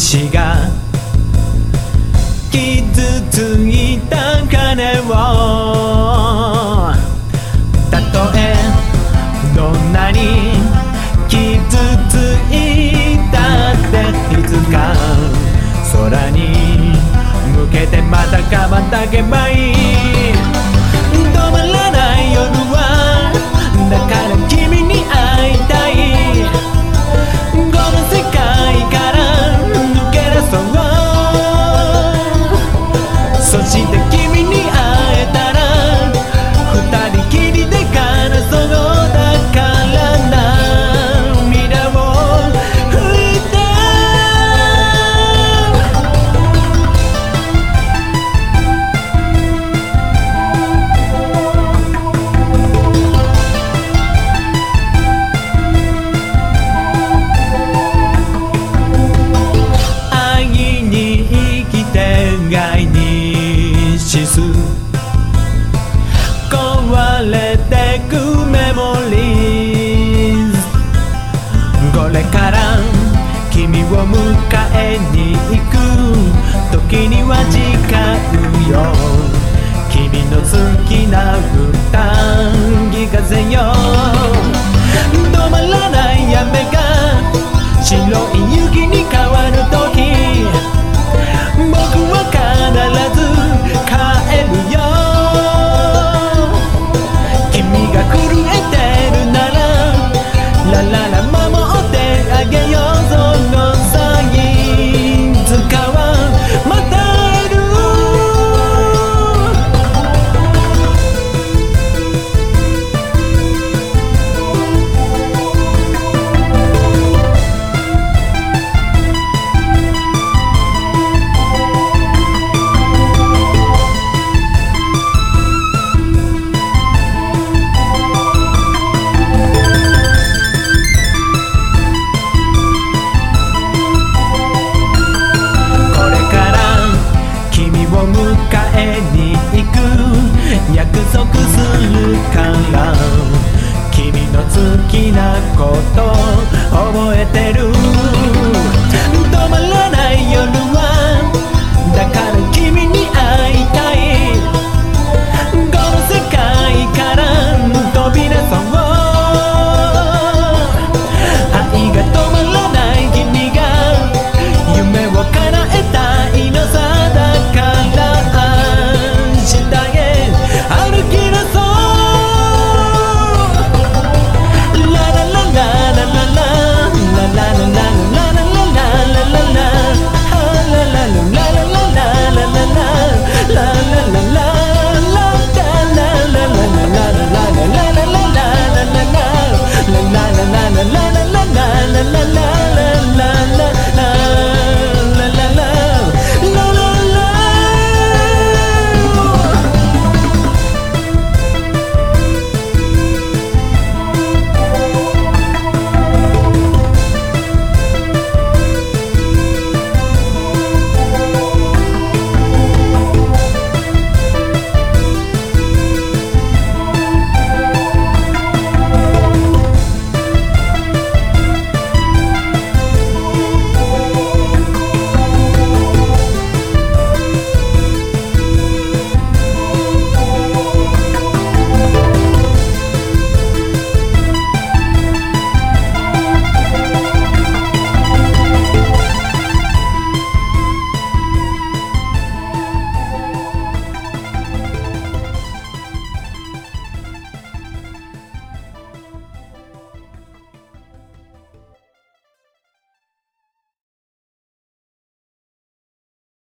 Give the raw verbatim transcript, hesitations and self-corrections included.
血が傷ついた鐘を、たとえどんなに傷ついたっていつか空に向けてまた羽ばたけばいい。止まらない夜はだから君に会いたい。この世界から抜け出そう。そして君に会えたら二人きりで悲そう。だから涙を拭いて。愛に生きて愛に死す壊れてくメモリーズ。これから君を迎えに行く時には誓うよ。君の好きな歌聞かせよう。止まらない雨が白い雪に変わる時、僕は必ず帰るよ。君が震えてるならラララ守ってあげよう。その際いつかはまた会える。迎えに行く約束するから、君の好きなこと覚えてる。